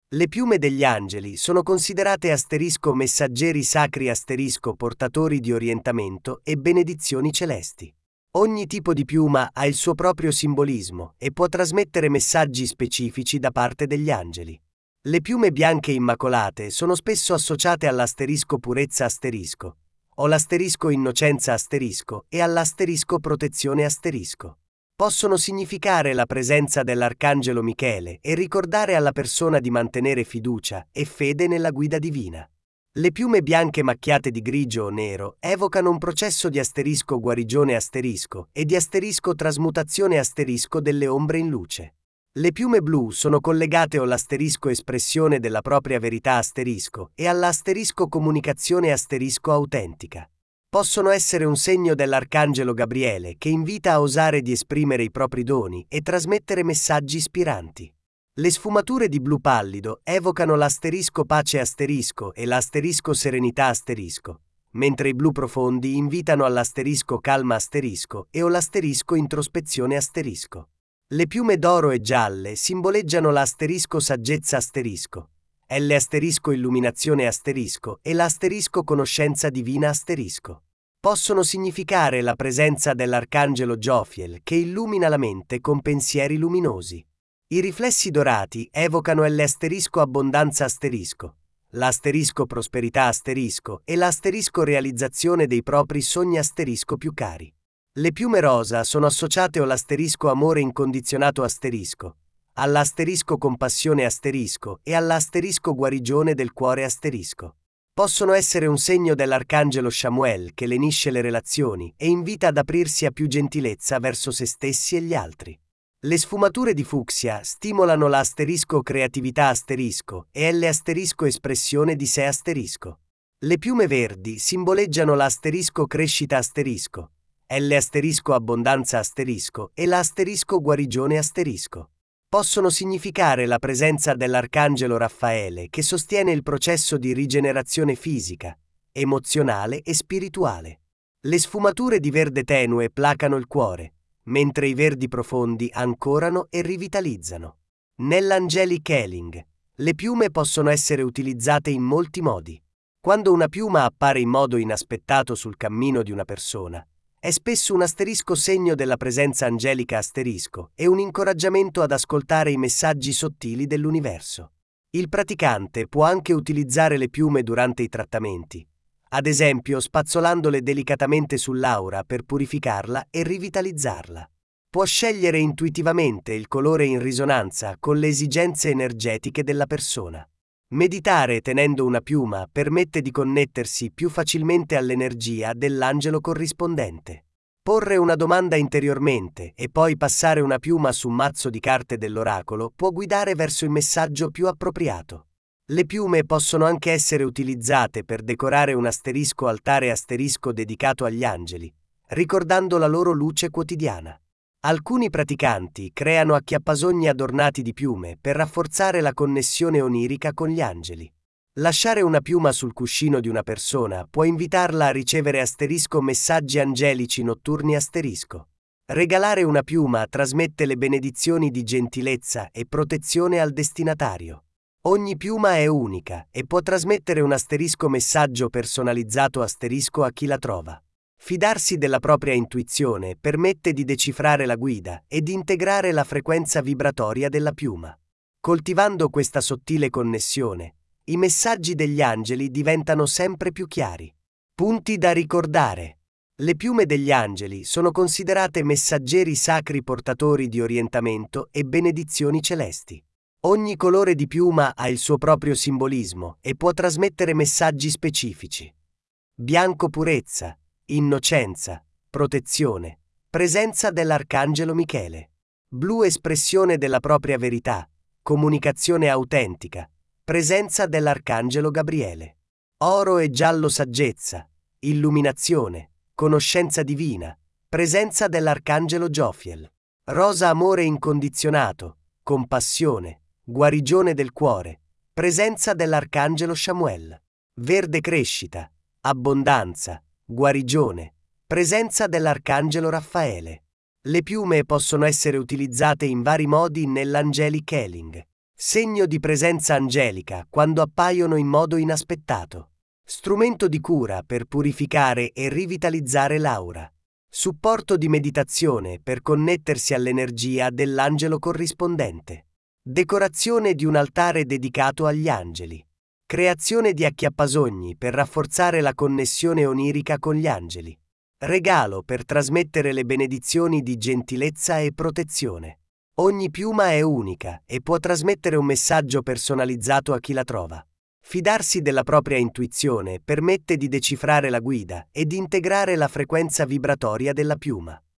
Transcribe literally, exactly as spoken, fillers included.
Le piume degli angeli sono considerate asterisco messaggeri sacri asterisco portatori di orientamento e benedizioni celesti. Ogni tipo di piuma ha il suo proprio simbolismo e può trasmettere messaggi specifici da parte degli angeli. Le piume bianche immacolate sono spesso associate all'asterisco purezza asterisco, o l'asterisco innocenza asterisco e all'asterisco protezione asterisco. Possono significare la presenza dell'arcangelo Michele e ricordare alla persona di mantenere fiducia e fede nella guida divina. Le piume bianche macchiate di grigio o nero evocano un processo di asterisco guarigione asterisco e di asterisco trasmutazione asterisco delle ombre in luce. Le piume blu sono collegate all'asterisco espressione della propria verità asterisco e all'asterisco comunicazione asterisco autentica. Possono essere un segno dell'arcangelo Gabriele che invita a osare di esprimere i propri doni e trasmettere messaggi ispiranti. Le sfumature di blu pallido evocano l'asterisco pace asterisco e l'asterisco serenità asterisco, mentre i blu profondi invitano all'asterisco calma asterisco e o l'asterisco introspezione asterisco. Le piume d'oro e gialle simboleggiano l'asterisco saggezza asterisco, L asterisco illuminazione asterisco e l'asterisco conoscenza divina asterisco. Possono significare la presenza dell'arcangelo Giofiel che illumina la mente con pensieri luminosi. I riflessi dorati evocano l'asterisco abbondanza asterisco, l'asterisco prosperità asterisco e l'asterisco realizzazione dei propri sogni asterisco più cari. Le piume rosa sono associate all'asterisco amore incondizionato asterisco, all'asterisco compassione asterisco e all'asterisco guarigione del cuore asterisco. Possono essere un segno dell'arcangelo Samuel che lenisce le relazioni e invita ad aprirsi a più gentilezza verso se stessi e gli altri. Le sfumature di fucsia stimolano l'asterisco creatività asterisco e l'asterisco espressione di sé asterisco. Le piume verdi simboleggiano l'asterisco crescita asterisco, l'asterisco abbondanza asterisco e l'asterisco guarigione asterisco. Possono significare la presenza dell'arcangelo Raffaele che sostiene il processo di rigenerazione fisica, emozionale e spirituale. Le sfumature di verde tenue placano il cuore, mentre i verdi profondi ancorano e rivitalizzano. Nell'Angelic Healing, le piume possono essere utilizzate in molti modi. Quando una piuma appare in modo inaspettato sul cammino di una persona, è spesso un asterisco segno della presenza angelica asterisco e un incoraggiamento ad ascoltare i messaggi sottili dell'universo. Il praticante può anche utilizzare le piume durante i trattamenti, ad esempio spazzolandole delicatamente sull'aura per purificarla e rivitalizzarla. Può scegliere intuitivamente il colore in risonanza con le esigenze energetiche della persona. Meditare tenendo una piuma permette di connettersi più facilmente all'energia dell'angelo corrispondente. Porre una domanda interiormente e poi passare una piuma su un mazzo di carte dell'oracolo può guidare verso il messaggio più appropriato. Le piume possono anche essere utilizzate per decorare un asterisco altare asterisco dedicato agli angeli, ricordando la loro luce quotidiana. Alcuni praticanti creano acchiappasogni adornati di piume per rafforzare la connessione onirica con gli angeli. Lasciare una piuma sul cuscino di una persona può invitarla a ricevere asterisco messaggi angelici notturni asterisco. Regalare una piuma trasmette le benedizioni di gentilezza e protezione al destinatario. Ogni piuma è unica e può trasmettere un asterisco messaggio personalizzato asterisco a chi la trova. Fidarsi della propria intuizione permette di decifrare la guida e di integrare la frequenza vibratoria della piuma. Coltivando questa sottile connessione, i messaggi degli angeli diventano sempre più chiari. Punti da ricordare. Le piume degli angeli sono considerate messaggeri sacri portatori di orientamento e benedizioni celesti. Ogni colore di piuma ha il suo proprio simbolismo e può trasmettere messaggi specifici. Bianco purezza, innocenza, protezione, presenza dell'arcangelo Michele. Blu espressione della propria verità, comunicazione autentica, presenza dell'arcangelo Gabriele. Oro e giallo saggezza, illuminazione, conoscenza divina, presenza dell'arcangelo Giofiel. Rosa amore incondizionato, compassione, guarigione del cuore, presenza dell'arcangelo Samuel. Verde crescita, abbondanza, guarigione, presenza dell'arcangelo Raffaele. Le piume possono essere utilizzate in vari modi nell'Angelic Healing. Segno di presenza angelica quando appaiono in modo inaspettato. Strumento di cura per purificare e rivitalizzare l'aura. Supporto di meditazione per connettersi all'energia dell'angelo corrispondente. Decorazione di un altare dedicato agli angeli. Creazione di acchiappasogni per rafforzare la connessione onirica con gli angeli. Regalo per trasmettere le benedizioni di gentilezza e protezione. Ogni piuma è unica e può trasmettere un messaggio personalizzato a chi la trova. Fidarsi della propria intuizione permette di decifrare la guida e di integrare la frequenza vibratoria della piuma.